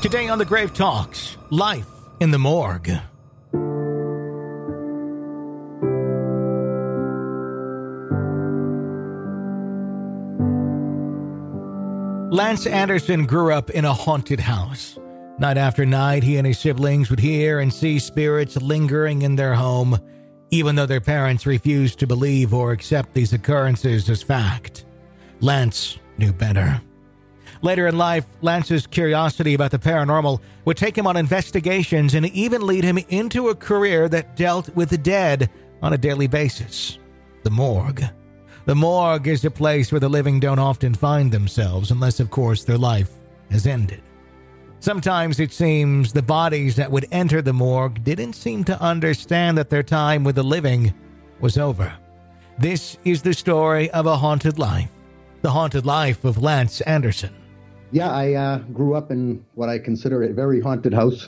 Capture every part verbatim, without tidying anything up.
Today on The Grave Talks, life in the morgue. Lance Anderson grew up in a haunted house. Night after night, he and his siblings would hear and see spirits lingering in their home, even though their parents refused to believe or accept these occurrences as fact. Lance knew better. Later in life, Lance's curiosity about the paranormal would take him on investigations and even lead him into a career that dealt with the dead on a daily basis. The morgue. The morgue is a place where the living don't often find themselves unless, of course, their life has ended. Sometimes it seems the bodies that would enter the morgue didn't seem to understand that their time with the living was over. This is the story of a haunted life. The haunted life of Lance Anderson. Yeah, I uh, grew up in what I consider a very haunted house.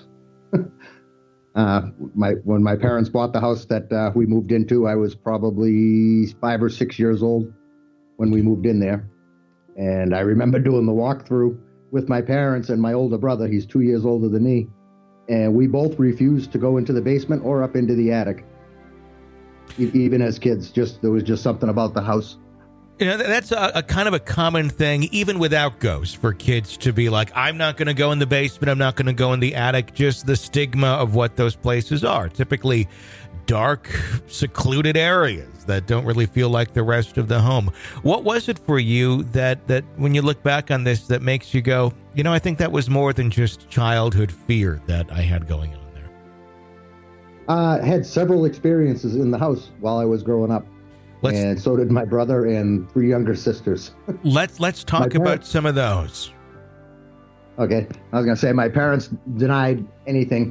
uh, my when my parents bought the house that uh, we moved into, I was probably five or six years old when we moved in there. And I remember doing the walkthrough with my parents and my older brother. He's two years older than me. And we both refused to go into the basement or up into the attic. E- even as kids, just there was just something about the house. You know, that's a, a kind of a common thing, even without ghosts, for kids to be like, I'm not going to go in the basement, I'm not going to go in the attic, just the stigma of what those places are. Typically dark, secluded areas that don't really feel like the rest of the home. What was it for you that, that when you look back on this, that makes you go, you know, I think that was more than just childhood fear that I had going on there? I uh, had several experiences in the house while I was growing up. Let's, and so did my brother and three younger sisters. let's let's talk about some of those. Okay. I was going to say my parents denied anything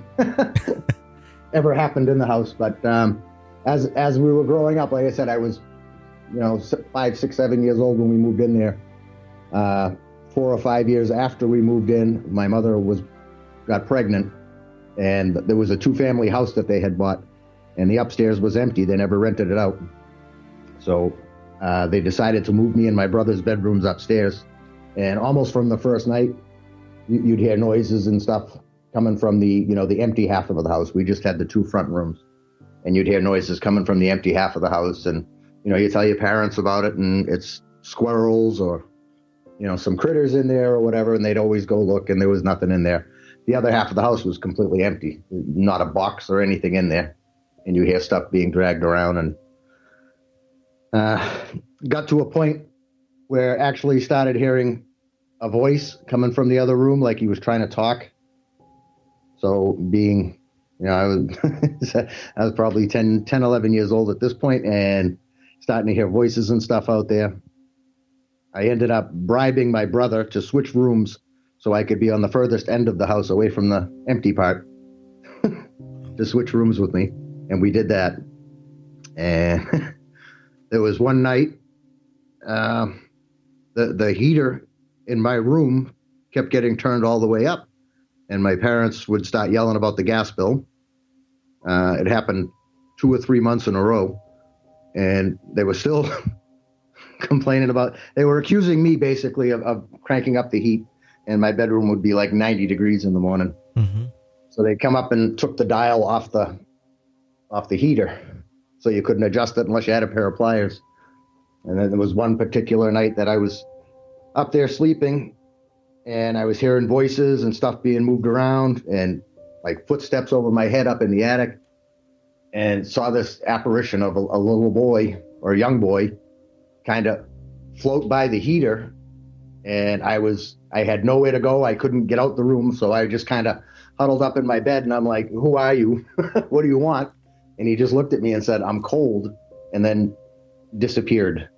ever happened in the house. But um, as as we were growing up, like I said, I was, you know, five, six, seven years old when we moved in there. Uh, four or five years after we moved in, my mother was got pregnant. And there was a two-family house that they had bought. And the upstairs was empty. They never rented it out. So uh, they decided to move me and my brother's bedrooms upstairs. And almost from the first night, you'd hear noises and stuff coming from the, you know, the empty half of the house. We just had the two front rooms. And you'd hear noises coming from the empty half of the house. And, you know, you tell your parents about it and it's squirrels or, you know, some critters in there or whatever. And they'd always go look and there was nothing in there. The other half of the house was completely empty. Not a box or anything in there. And you hear stuff being dragged around and Uh, got to a point where actually started hearing a voice coming from the other room, like he was trying to talk. So being, you know, I was, I was probably ten, ten, eleven years old at this point and starting to hear voices and stuff out there. I ended up bribing my brother to switch rooms so I could be on the furthest end of the house away from the empty part to switch rooms with me. And we did that. And there was one night, uh, the the heater in my room kept getting turned all the way up, and my parents would start yelling about the gas bill. Uh, it happened two or three months in a row, and they were still complaining about. They were accusing me basically of, of cranking up the heat, and my bedroom would be like ninety degrees in the morning. Mm-hmm. So they come up and took the dial off the off the heater. So you couldn't adjust it unless you had a pair of pliers. And then there was one particular night that I was up there sleeping and I was hearing voices and stuff being moved around and like footsteps over my head up in the attic and saw this apparition of a, a little boy or a young boy kind of float by the heater. And I was, I had nowhere to go. I couldn't get out the room. So I just kind of huddled up in my bed and I'm like, who are you? What do you want? And he just looked at me and said, I'm cold, and then disappeared.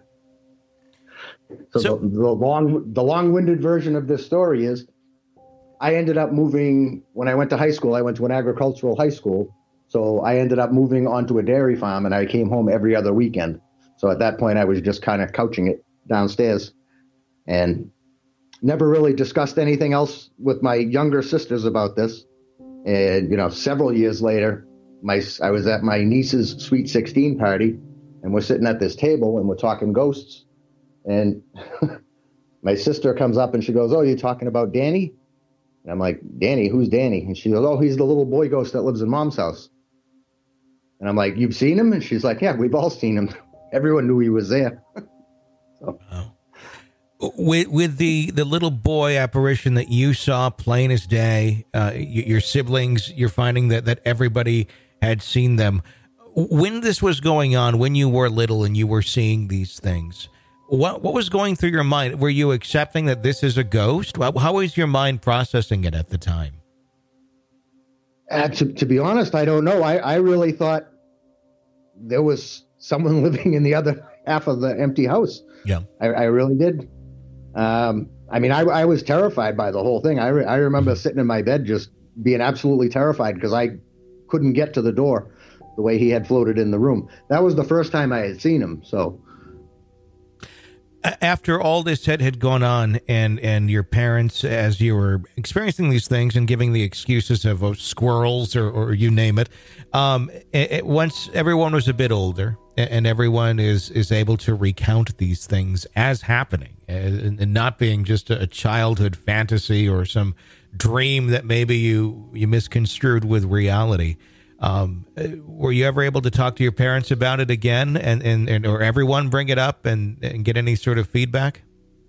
so so the, the long, the long-winded version of this story is I ended up moving, when I went to high school, I went to an agricultural high school. So I ended up moving onto a dairy farm, and I came home every other weekend. So at that point, I was just kind of couching it downstairs and never really discussed anything else with my younger sisters about this. And, you know, several years later, My, I was at my niece's Sweet sixteen party, and we're sitting at this table, and we're talking ghosts. And my sister comes up, and she goes, oh, you talking about Danny? And I'm like, Danny, who's Danny? And she goes, oh, he's the little boy ghost that lives in Mom's house. And I'm like, you've seen him? And she's like, yeah, we've all seen him. Everyone knew he was there. So. Wow. With with the, the little boy apparition that you saw plain as day, uh, your siblings, you're finding that, that everybody had seen them. When this was going on, when you were little and you were seeing these things, what what was going through your mind? Were you accepting that this is a ghost? How, how was your mind processing it at the time? Uh, to, to be honest, I don't know. I, I really thought there was someone living in the other half of the empty house. Yeah, I, I really did. Um, I mean, I, I was terrified by the whole thing. I, re- I remember sitting in my bed just being absolutely terrified because I couldn't get to the door the way he had floated in the room. That was the first time I had seen him. So after all this had, had gone on and, and your parents, as you were experiencing these things and giving the excuses of oh, squirrels or, or you name it, um, it, it, once everyone was a bit older and everyone is, is able to recount these things as happening and, and not being just a childhood fantasy or some dream that maybe you, you misconstrued with reality. Um, were you ever able to talk to your parents about it again and, and, and or everyone bring it up and, and get any sort of feedback?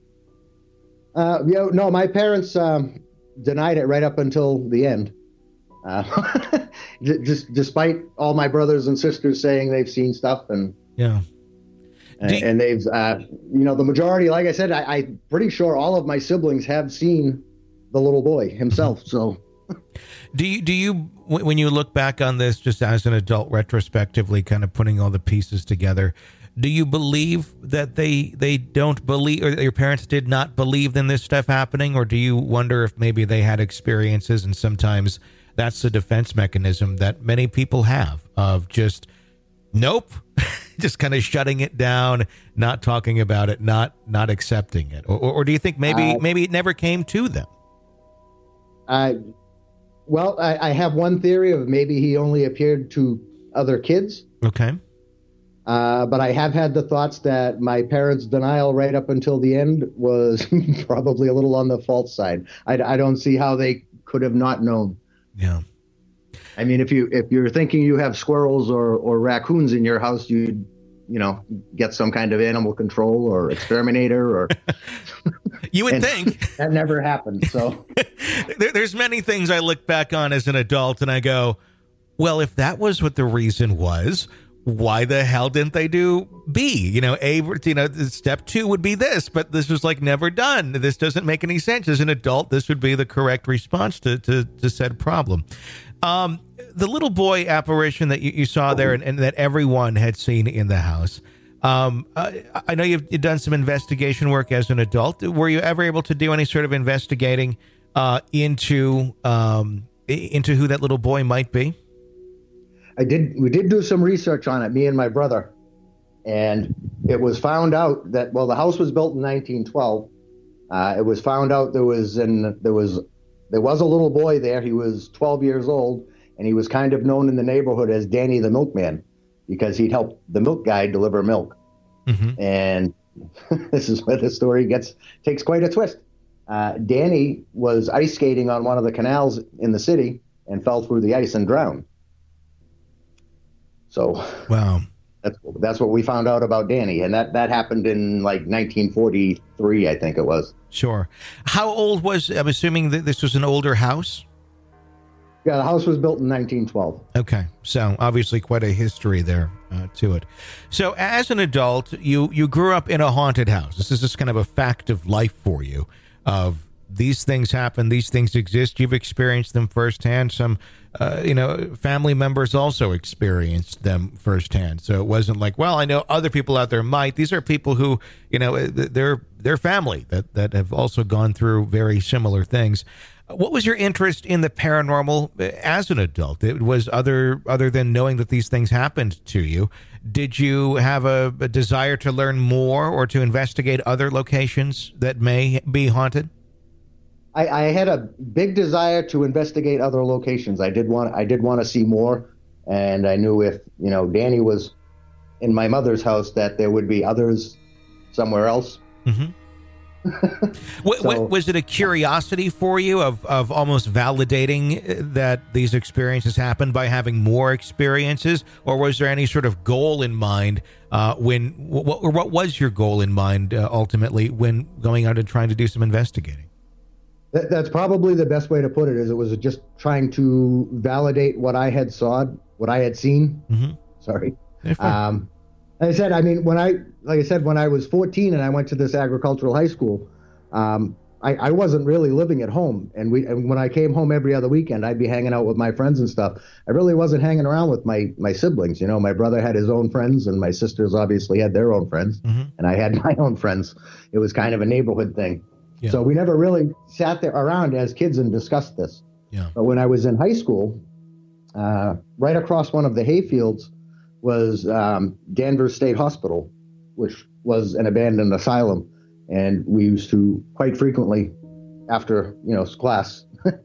Uh, you know, no, my parents um, denied it right up until the end. Uh, just despite all my brothers and sisters saying they've seen stuff and yeah, and, you, and they've uh, you know the majority, like I said, I, I'm pretty sure all of my siblings have seen the little boy himself. So. Do you, do you, when you look back on this, just as an adult, retrospectively, kind of putting all the pieces together, do you believe that they, they don't believe, or your parents did not believe in this stuff happening? Or do you wonder if maybe they had experiences and sometimes that's the defense mechanism that many people have of just, nope, just kind of shutting it down, not talking about it, not, not accepting it? Or, or, or do you think maybe, uh, maybe it never came to them? I, Well, I, I have one theory of maybe he only appeared to other kids. Okay. Uh, but I have had the thoughts that my parents' denial right up until the end was probably a little on the false side. I, I don't see how they could have not known. Yeah. I mean, if you if you're thinking you have squirrels or, or raccoons in your house, you'd you know get some kind of animal control or exterminator or. You would think that never happened. So there, there's many things I look back on as an adult and I go, well, if that was what the reason was, why the hell didn't they do B? You know, A, you know, step two would be this, but this was like never done. This doesn't make any sense. As an adult, this would be the correct response to, to, to said problem. Um, the little boy apparition that you, you saw there and, and that everyone had seen in the house. Um, I, I know you've, you've done some investigation work as an adult. Were you ever able to do any sort of investigating uh, into um, into who that little boy might be? I did. We did do some research on it, me and my brother, and it was found out that well, the house was built in nineteen twelve. Uh, it was found out there was an there was there was a little boy there. He was twelve years old, and he was kind of known in the neighborhood as Danny the Milkman, because he'd help the milk guy deliver milk. Mm-hmm. And this is where the story gets takes quite a twist. Uh, Danny was ice skating on one of the canals in the city and fell through the ice and drowned. So wow, that's that's what we found out about Danny, and that, that happened in like nineteen forty-three, I think it was. Sure. How old was? I'm assuming that this was an older house. Yeah, the house was built in nineteen twelve. Okay, so obviously quite a history there uh, to it. So as an adult, you, you grew up in a haunted house. This is just kind of a fact of life for you, of these things happen, these things exist. You've experienced them firsthand. Some, uh, you know, family members also experienced them firsthand. So it wasn't like, well, I know other people out there might. These are people who, you know, they're, they're family that, that have also gone through very similar things. What was your interest in the paranormal as an adult? It was other other than knowing that these things happened to you. Did you have a, a desire to learn more or to investigate other locations that may be haunted? I, I had a big desire to investigate other locations. I did want I did want to see more, and I knew if you know Danny was in my mother's house that there would be others somewhere else. Mm-hmm. what, so, what, was it a curiosity for you of, of almost validating that these experiences happened by having more experiences, or was there any sort of goal in mind uh, when, what, or what was your goal in mind uh, ultimately when going out and trying to do some investigating? that, that's probably the best way to put it. Is it was just trying to validate what I had saw, what I had seen. Mm-hmm. Sorry. Um, like I said, I mean, when I, like I said, when I was fourteen and I went to this agricultural high school, um, I, I wasn't really living at home. And we, and when I came home every other weekend, I'd be hanging out with my friends and stuff. I really wasn't hanging around with my, my siblings. You know, my brother had his own friends and my sisters obviously had their own friends. Mm-hmm. And I had my own friends. It was kind of a neighborhood thing. Yeah. So we never really sat there around as kids and discussed this. Yeah. But when I was in high school, uh, right across one of the hayfields was um, Danvers State Hospital, which was an abandoned asylum. And we used to quite frequently, after, you know, class,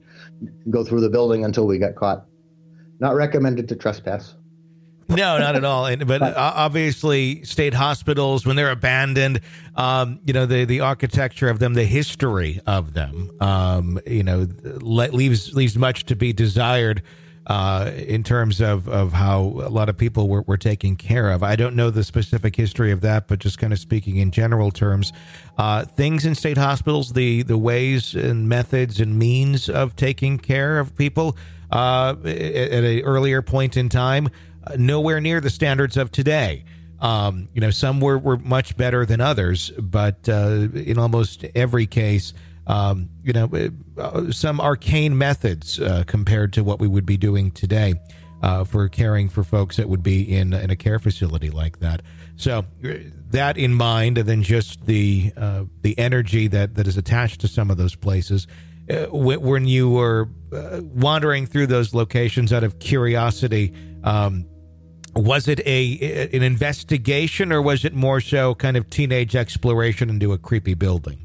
go through the building until we got caught. Not recommended to trespass. No, not at all. And, but obviously, state hospitals, when they're abandoned, um, you know, the, the architecture of them, the history of them, um, you know, le- leaves leaves much to be desired uh, in terms of, of how a lot of people were, were taken care of. I don't know the specific history of that, but just kind of speaking in general terms, uh, things in state hospitals, the, the ways and methods and means of taking care of people uh, at an earlier point in time, nowhere near the standards of today. Um, you know, some were, were much better than others, but uh, in almost every case, um, you know, uh, some arcane methods uh, compared to what we would be doing today uh, for caring for folks that would be in, in a care facility like that. So that in mind, and then just the uh, the energy that, that is attached to some of those places. Uh, when you were uh, wandering through those locations out of curiosity, um, was it a an investigation, or was it more so kind of teenage exploration into a creepy building?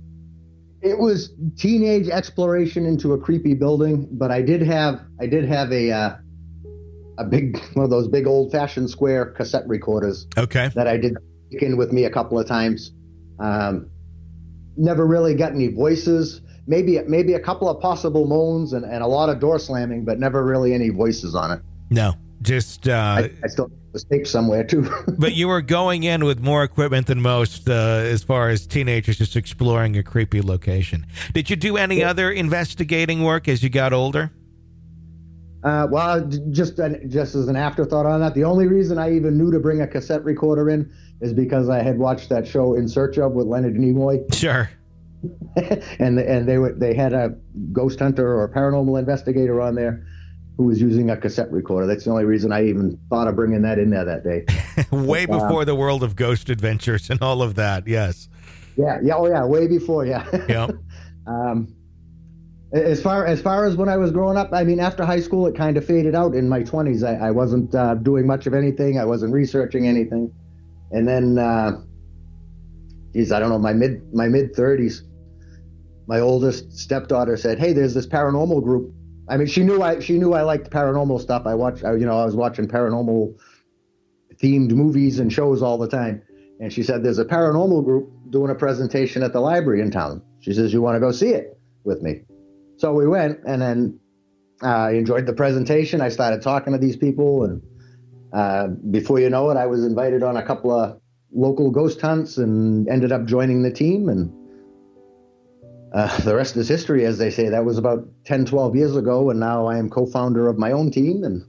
It was teenage exploration into a creepy building, but I did have I did have a uh, a big one of those big old fashioned square cassette recorders. Okay. That I did take in with me a couple of times. Um, never really got any voices. Maybe maybe a couple of possible moans and, and a lot of door slamming, but never really any voices on it. No. Just uh, I, I still have the tape somewhere too. But you were going in with more equipment than most, uh, as far as teenagers just exploring a creepy location. Did you do any yeah. other investigating work as you got older? Uh, well, just just as an afterthought on that, the only reason I even knew to bring a cassette recorder in is because I had watched that show In Search Of with Leonard Nimoy. Sure. and and they were they had a ghost hunter or a paranormal investigator on there who was using a cassette recorder. That's the only reason I even thought of bringing that in there that day. Way but, before um, the world of Ghost Adventures and all of that, yes. Yeah, yeah, oh yeah, way before, yeah. Yeah. um, as far as far as when I was growing up, I mean, after high school, it kind of faded out. In my twenties, I, I wasn't uh, doing much of anything. I wasn't researching anything. And then, uh, geez, I don't know, my mid my mid thirties, my oldest stepdaughter said, "Hey, there's this paranormal group." I mean, she knew I she knew I liked paranormal stuff. I watched, you know, I was watching paranormal themed movies and shows all the time. And she said, "There's a paranormal group doing a presentation at the library in town." She says, "You want to go see it with me?" So we went, and then uh, I enjoyed the presentation. I started talking to these people, and uh, before you know it, I was invited on a couple of local ghost hunts and ended up joining the team. And Uh, the rest is history, as they say. That was about ten, twelve years ago, and now I am co-founder of my own team. And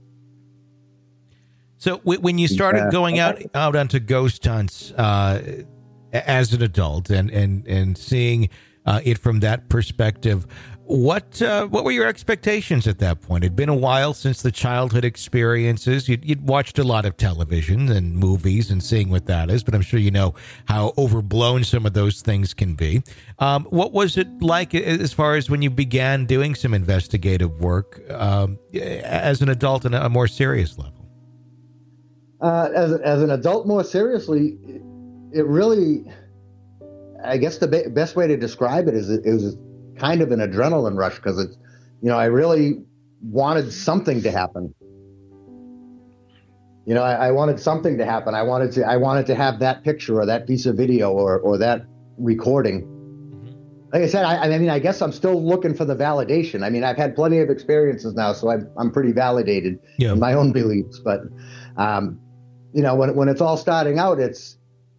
so w- when you started uh, going out out onto ghost hunts uh, as an adult and, and, and seeing uh, it from that perspective, what uh, what were your expectations at that point? It'd been a while since the childhood experiences. You'd, you'd watched a lot of television and movies and seeing what that is, but I'm sure you know how overblown some of those things can be. Um, what was it like as far as when you began doing some investigative work um, as an adult on a more serious level? Uh, as, as an adult, more seriously, it really, I guess the be- best way to describe it is it, it was kind of an adrenaline rush, because it's, you know, I really wanted something to happen. You know, I, I wanted something to happen. I wanted to, I wanted to have that picture or that piece of video or, or that recording like I said, I, I mean, I guess I'm still looking for the validation. I mean, I've had plenty of experiences now, so I'm, I'm pretty validated yeah. in my own beliefs. But, um, you know, when, when it's all starting out, it's,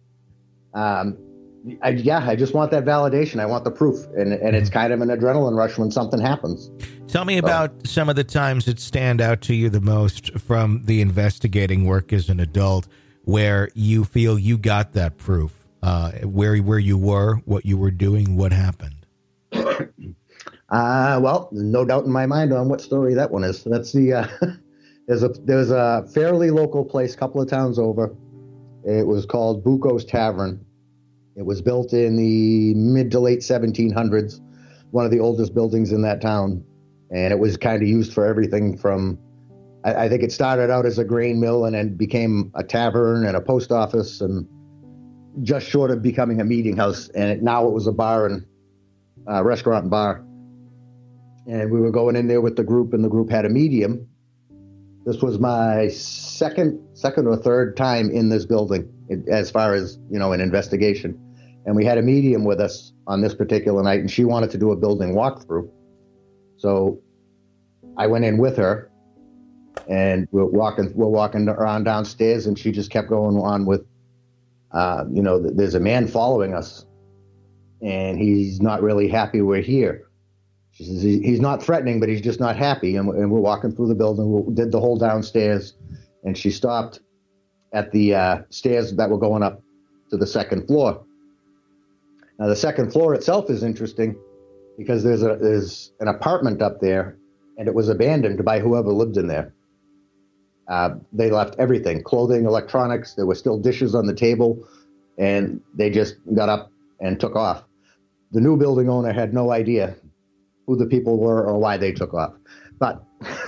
um, I, yeah, I just want that validation. I want the proof. And, and it's kind of an adrenaline rush when something happens. Tell me about so, some of the times that stand out to you the most from the investigating work as an adult, where you feel you got that proof, uh, where, where you were, what you were doing, what happened. uh, well, no doubt in my mind on what story that one is. That's the, uh, there's a, there's a fairly local place, a couple of towns over. It was called Buco's Tavern. It was built in the mid to late seventeen hundreds, one of the oldest buildings in that town. And it was kind of used for everything from, I, I think it started out as a grain mill and then became a tavern and a post office and just short of becoming a meeting house. And it, now it was a bar and uh, restaurant and bar. And we were going in there with the group, and the group had a medium. This was my second, second or third time in this building as far as, you know, an investigation. And we had a medium with us on this particular night, and she wanted to do a building walkthrough. So I went in with her, and we're walking, we're walking around downstairs, and she just kept going on with, uh, you know, there's a man following us, and he's not really happy we're here. She says he's not threatening, but he's just not happy. And, and we're walking through the building. We did the whole downstairs, and she stopped at the uh, stairs that were going up to the second floor. Now, the second floor itself is interesting because there's a there's an apartment up there, and it was abandoned by whoever lived in there. Uh, they left everything, clothing, electronics. There were still dishes on the table, and they just got up and took off. The new building owner had no idea who the people were or why they took off. But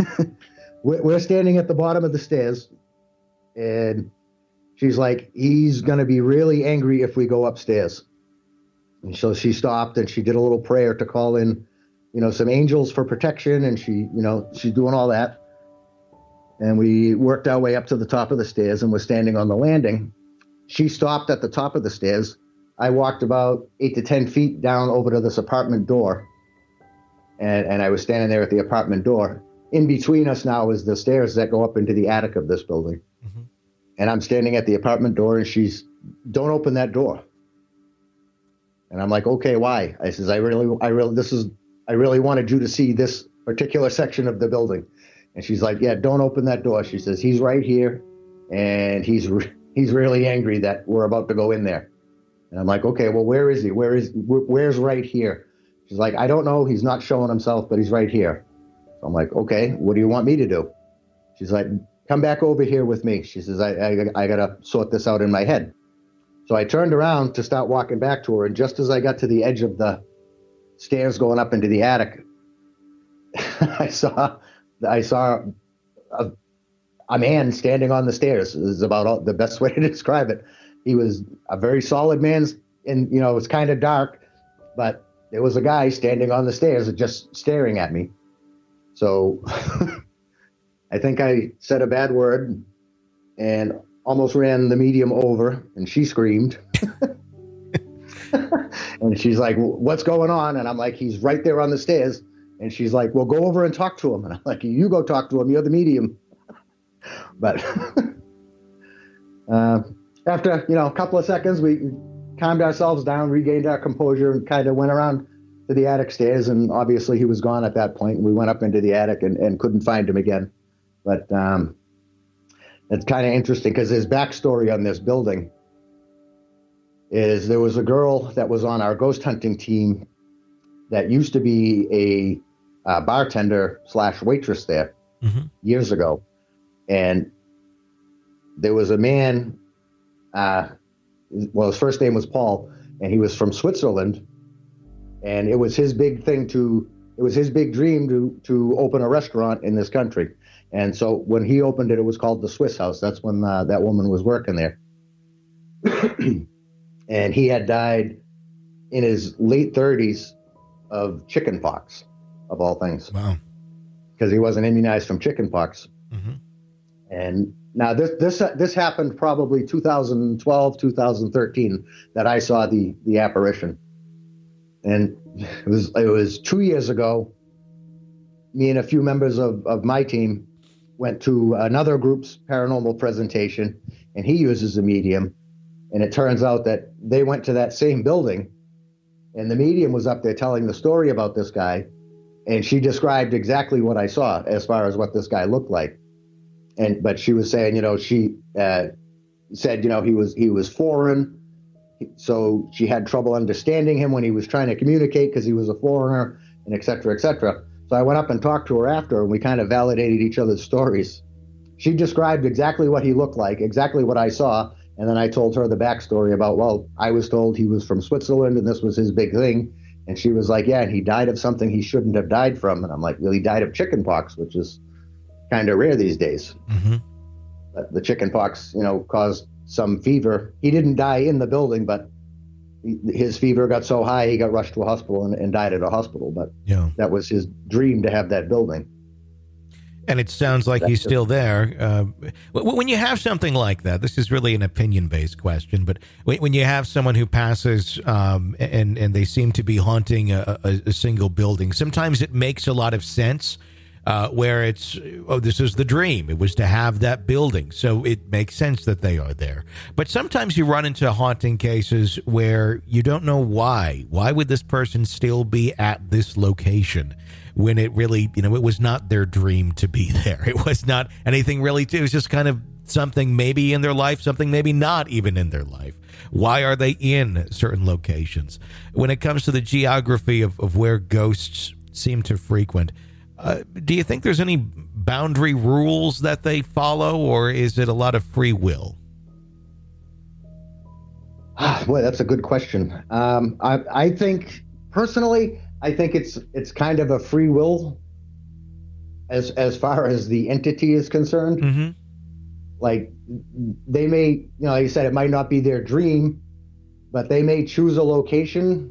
we're standing at the bottom of the stairs, and she's like, he's going to be really angry if we go upstairs. And so she stopped, and she did a little prayer to call in, you know, some angels for protection. And she, you know, she's doing all that. And we worked our way up to the top of the stairs, and we're standing on the landing. She stopped at the top of the stairs. I walked about eight to ten feet down over to this apartment door. And, and I was standing there at the apartment door. In between us now is the stairs that go up into the attic of this building. Mm-hmm. And I'm standing at the apartment door, and she's, don't open that door. And I'm like, okay, why? I says, I really, I really, this is, I really wanted you to see this particular section of the building. And she's like, yeah, don't open that door. She says, he's right here, and he's, re- he's really angry that we're about to go in there. And I'm like, okay, well, where is he? Where is, where's right here? She's like, I don't know. He's not showing himself, but he's right here. So I'm like, okay, what do you want me to do? She's like, come back over here with me. She says, I, I, I got to sort this out in my head. So I turned around to start walking back to her. And just as I got to the edge of the stairs going up into the attic, I saw, I saw a, a man standing on the stairs. This is about all, the best way to describe it. He was a very solid man, and, you know, it was kind of dark, but there was a guy standing on the stairs just staring at me. So I think I said a bad word and almost ran the medium over, and she screamed. And she's like, what's going on? And I'm like, he's right there on the stairs. And she's like, well, go over and talk to him. And I'm like, you go talk to him. You're the medium. But uh, after, you know, a couple of seconds, we calmed ourselves down, regained our composure, and kind of went around to the attic stairs. And obviously he was gone at that point. And we went up into the attic and, and couldn't find him again. But um, it's kind of interesting because his backstory on this building is there was a girl that was on our ghost hunting team that used to be a, a bartender slash waitress there mm-hmm. years ago. And there was a man, uh, well, his first name was Paul, and he was from Switzerland. And it was his big thing to, it was his big dream to, to open a restaurant in this country. And so when he opened it, it was called the Swiss House. That's when uh, that woman was working there. And he had died in his late thirties of chicken pox, of all things. Wow. Because he wasn't immunized from chicken pox. Mm-hmm. And now this this this happened probably two thousand twelve, two thousand thirteen that I saw the the apparition. And it was it was two years ago. Me and a few members of, of my team went to another group's paranormal presentation, and he uses a medium. And it turns out that they went to that same building, and the medium was up there telling the story about this guy. And she described exactly what I saw as far as what this guy looked like. And but she was saying, you know, she uh, said, you know, he was he was foreign. So she had trouble understanding him when he was trying to communicate because he was a foreigner, and et cetera, et cetera. So I went up and talked to her after, and we kind of validated each other's stories. She described exactly what he looked like, exactly what I saw, and then I told her the backstory about, well, I was told he was from Switzerland, and this was his big thing. And she was like, yeah, and he died of something he shouldn't have died from. And I'm like, well, he died of chicken pox, which is kind of rare these days. Mm-hmm. But the chicken pox, you know, caused some fever. He didn't die in the building, but his fever got so high he got rushed to a hospital and, and died at a hospital. But yeah, that was his dream to have that building. And it sounds like That's he's still there. Uh, when you have something like that, this is really an opinion-based question, but when you have someone who passes um, and, and they seem to be haunting a, a, a single building, sometimes it makes a lot of sense. Uh, where it's, oh, this is the dream. It was to have that building. So it makes sense that they are there. But sometimes you run into haunting cases where you don't know why. Why would this person still be at this location when it really, you know, it was not their dream to be there. It was not anything really, it was just kind of something maybe in their life, something maybe not even in their life. Why are they in certain locations? When it comes to the geography of, of where ghosts seem to frequent, Uh, do you think there's any boundary rules that they follow, or is it a lot of free will? Ah, boy, that's a good question. Um, I, I think personally, I think it's it's kind of a free will as as far as the entity is concerned. Mm-hmm. Like they may, you know, like you said, it might not be their dream, but they may choose a location.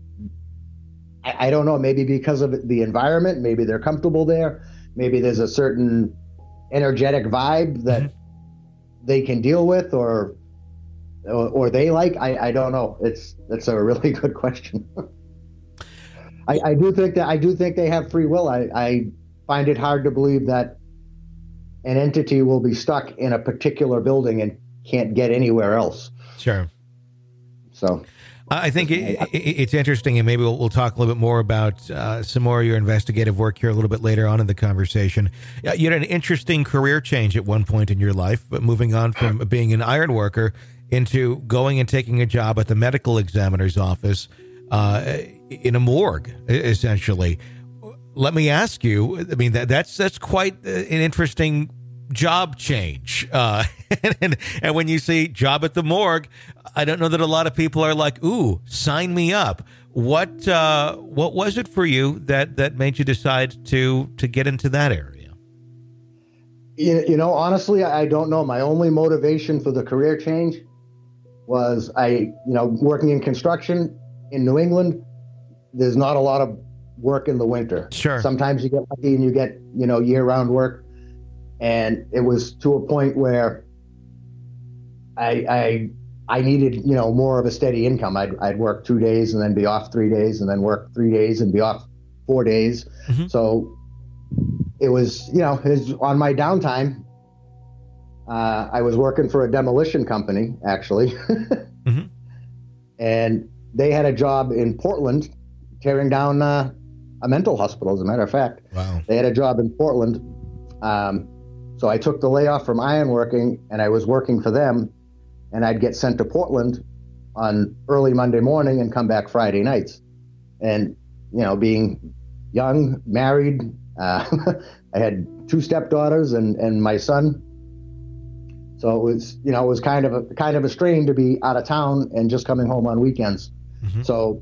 I don't know, maybe because of the environment, maybe they're comfortable there. Maybe there's a certain energetic vibe that mm-hmm. they can deal with or, or, or they like. I, I don't know. It's, that's a really good question. I, I do think that, I do think they have free will. I, I find it hard to believe that an entity will be stuck in a particular building and can't get anywhere else. Sure. So. I think it, it, it's interesting, and maybe we'll, we'll talk a little bit more about uh, some more of your investigative work here a little bit later on in the conversation. Uh, you had an interesting career change at one point in your life, but moving on from being an iron worker into going and taking a job at the medical examiner's office uh, in a morgue, essentially. Let me ask you, I mean, that, that's that's quite an interesting job change. Uh, and, and when you say job at the morgue, I don't know that a lot of people are like, ooh, sign me up. What uh, what was it for you that, that made you decide to to get into that area? You, you know, honestly, I don't know. My only motivation for the career change was I, you know, working in construction in New England, there's not a lot of work in the winter. Sure. Sometimes you get lucky and you get, you know, year-round work. And it was to a point where I, I I needed, you know, more of a steady income. I'd I'd work two days and then be off three days and then work three days and be off four days. Mm-hmm. So it was, you know, it was on my downtime. Uh, I was working for a demolition company, actually. mm-hmm. And they had a job in Portland tearing down uh, a mental hospital, as a matter of fact. Wow. They had a job in Portland. Um, So I took the layoff from ironworking, and I was working for them, and I'd get sent to Portland on early Monday morning and come back Friday nights. And, you know, being young, married, uh, I had two stepdaughters and, and my son. So it was, you know, it was kind of a kind of a strain to be out of town and just coming home on weekends. Mm-hmm. So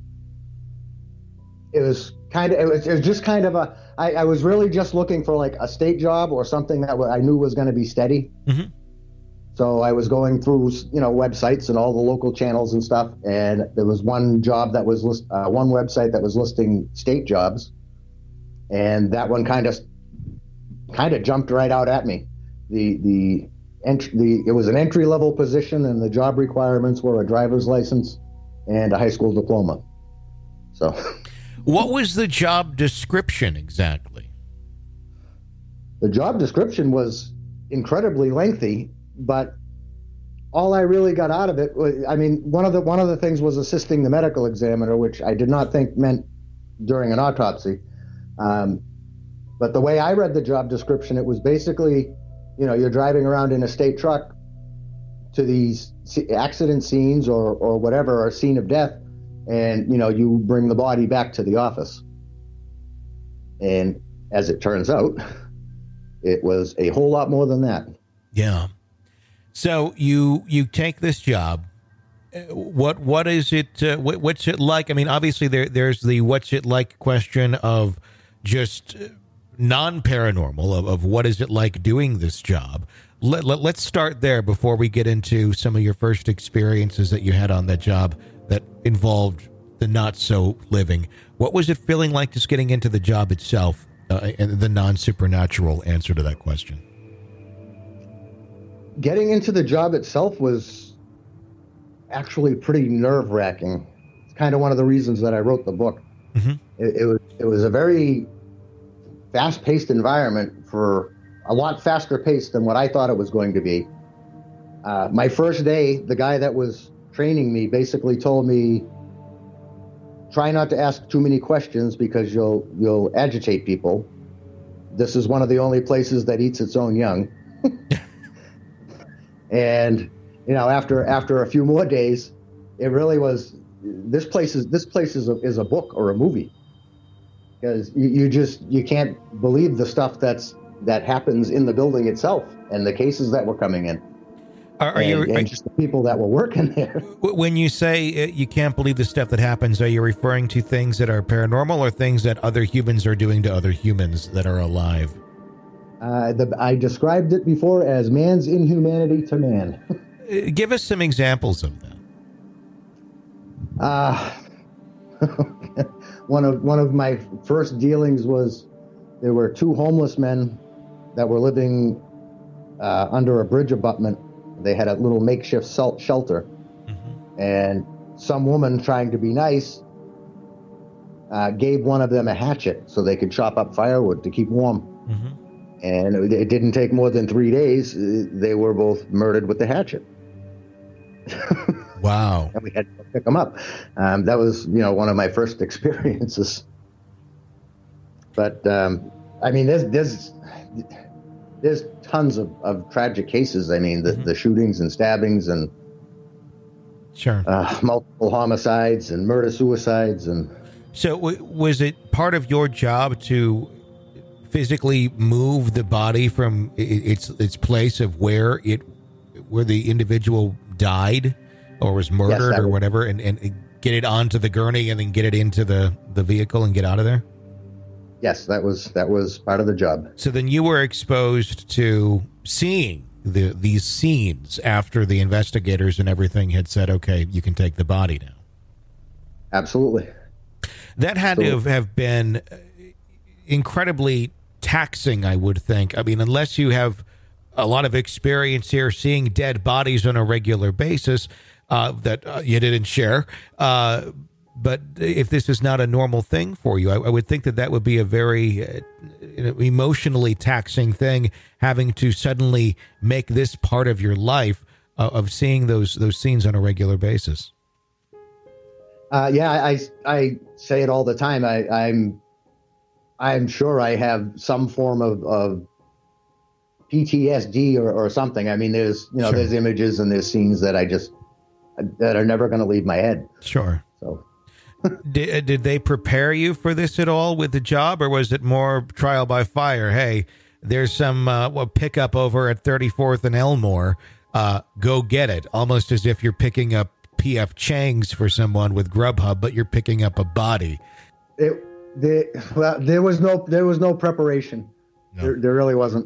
it was kind of, it was, it was just kind of a, I, I was really just looking for like a state job or something that I knew was going to be steady. Mm-hmm. So I was going through, you know, websites and all the local channels and stuff. And there was one job that was list, uh, one website that was listing state jobs. And that one kind of, kind of jumped right out at me. The, the, ent- the, it was an entry level position and the job requirements were a driver's license and a high school diploma. So, what was the job description exactly? The job description was incredibly lengthy, but all I really got out of it was, I mean, one of the one of the things was assisting the medical examiner, which I did not think meant during an autopsy. Um, but the way I read the job description, it was basically, you know, you're driving around in a state truck to these accident scenes or or whatever, or a scene of death, and you know, you bring the body back to the office. And as it turns out, it was a whole lot more than that. Yeah. So you you take this job. What what is it? Uh, what, what's it like? I mean, obviously there there's the what's it like question of just non-paranormal of, of what is it like doing this job. Let, let, let's start there before we get into some of your first experiences that you had on that job that involved the not so living. What was it feeling like just getting into the job itself? Uh, and the non-supernatural answer to that question. Getting into the job itself was actually pretty nerve-wracking. It's kind of one of the reasons that I wrote the book. Mm-hmm. It, it was it was a very fast-paced environment, for a lot faster paced than what I thought it was going to be. Uh, my first day, the guy that was training me basically told me, try not to ask too many questions because you'll you'll agitate people. This is one of the only places that eats its own young. And you know, after after a few more days, it really was. This place is this place is a, is a book or a movie, because you, you just you can't believe the stuff that's that happens in the building itself and the cases that were coming in. Are, are and, you and are, just the people that were working there? When you say you can't believe the stuff that happens, are you referring to things that are paranormal or things that other humans are doing to other humans that are alive? Uh, the, I described it before as man's inhumanity to man. Give us some examples of that. Uh, one of one of my first dealings was there were two homeless men that were living uh, under a bridge abutment. They had a little makeshift salt shelter, mm-hmm. and some woman trying to be nice uh, gave one of them a hatchet so they could chop up firewood to keep warm. Mm-hmm. And it didn't take more than three days. They were both murdered with the hatchet. Wow. And we had to pick them up. Um, that was, you know, one of my first experiences. But, um, I mean, there's, there's, there's tons of, of tragic cases. I mean, the, mm-hmm. the shootings and stabbings and sure, uh, multiple homicides and murder-suicides. And so w- was it part of your job to physically move the body from its its place of where it where the individual died or was murdered yes, or was, whatever, and, and get it onto the gurney and then get it into the, the vehicle and get out of there? Yes, that was that was part of the job. So then you were exposed to seeing the these scenes after the investigators and everything had said, okay, you can take the body now. Absolutely. That had Absolutely. to have, have been incredibly taxing, I would think. I mean, unless you have a lot of experience here seeing dead bodies on a regular basis uh, that uh, you didn't share. Uh, but if this is not a normal thing for you, I, I would think that that would be a very uh, emotionally taxing thing, having to suddenly make this part of your life uh, of seeing those those scenes on a regular basis. Uh, yeah, I, I say it all the time. I, I'm I'm sure I have some form of, of P T S D or, or something. I mean, there's, you know, sure. there's images and there's scenes that I just, that are never going to leave my head. Sure. So did, did they prepare you for this at all with the job, or was it more trial by fire? Hey, there's some uh, well, pickup over at thirty-fourth and Elmore. Uh, go get it. Almost as if you're picking up P F Chang's for someone with Grubhub, but you're picking up a body. It, There, well, there was no there was no preparation. No. There, there really wasn't.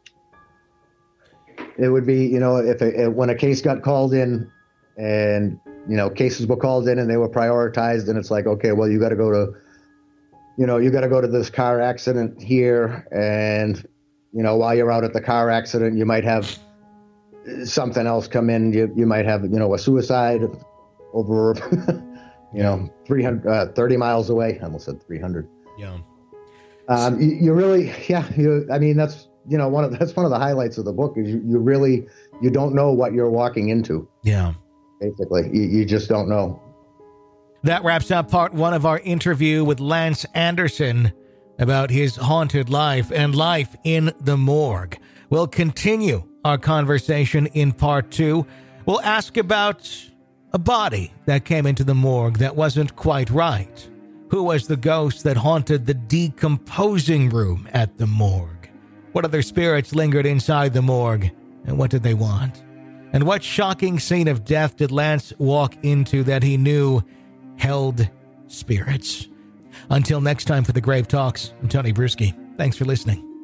It would be, you know, if a, when a case got called in, and you know, cases were called in and they were prioritized, and it's like, okay, well, you got to go to, you know, you got to go to this car accident here, and you know, while you're out at the car accident, you might have something else come in. You you might have, you know, a suicide over. you know, three hundred, uh, thirty miles away. I almost said three hundred. Yeah. Um, you, you really, yeah, you, I mean, that's, you know, one of, that's one of the highlights of the book is you, you really, you don't know what you're walking into. Yeah. Basically, you, you just don't know. That wraps up part one of our interview with Lance Anderson about his haunted life and life in the morgue. We'll continue our conversation in part two. We'll ask about a body that came into the morgue that wasn't quite right. Who was the ghost that haunted the decomposing room at the morgue? What other spirits lingered inside the morgue? And what did they want? And what shocking scene of death did Lance walk into that he knew held spirits? Until next time for the Grave Talks, I'm Tony Bruschi. Thanks for listening.